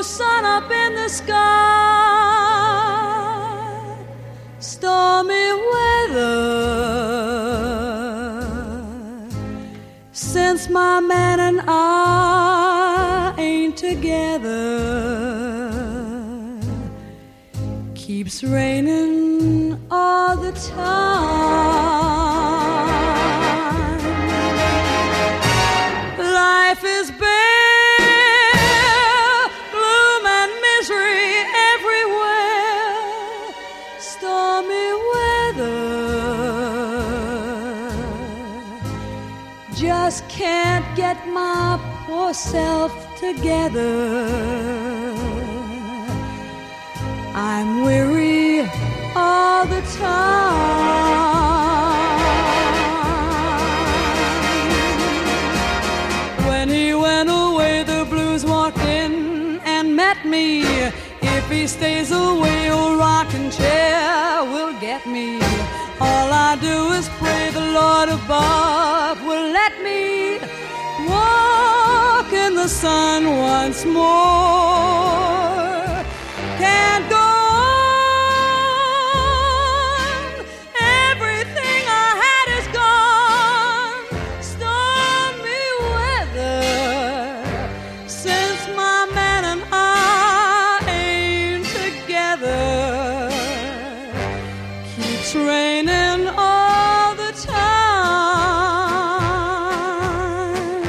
sun up in the sky. Stormy weather, since my man and I ain't together. Keeps raining all the time. Life is bare, gloom and misery everywhere. Stormy weather, just can't get my poor self together. I'm weary all the time. When he went away, the blues walked in and met me. If he stays away, old rocking chair will get me. All I do is pray the Lord above will let me walk in the sun once more. Can't go on, everything I had is gone. Stormy weather, since my man and I ain't together. Keeps raining all the time.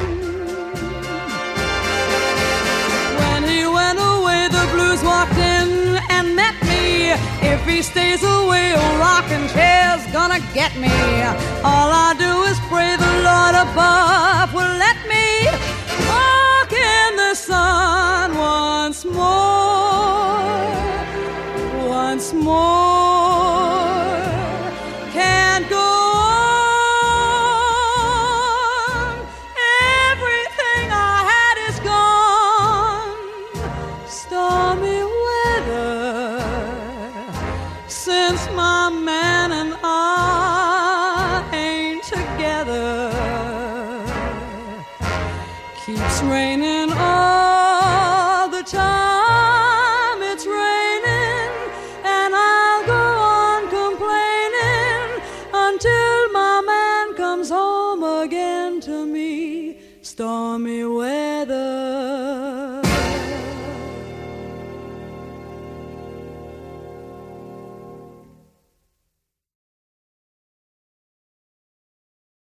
When he went away, the blues walked in and met me. If he stays away, old rocking chair's gonna get me. All I do is pray the Lord above will let me walk in the sun once more. Once more. Can't go on, everything I had is gone. Stormy weather, since my man and I ain't together. Keeps raining all the time. It's raining, and I'll go on complaining until my man comes home again to me. Stormy weather.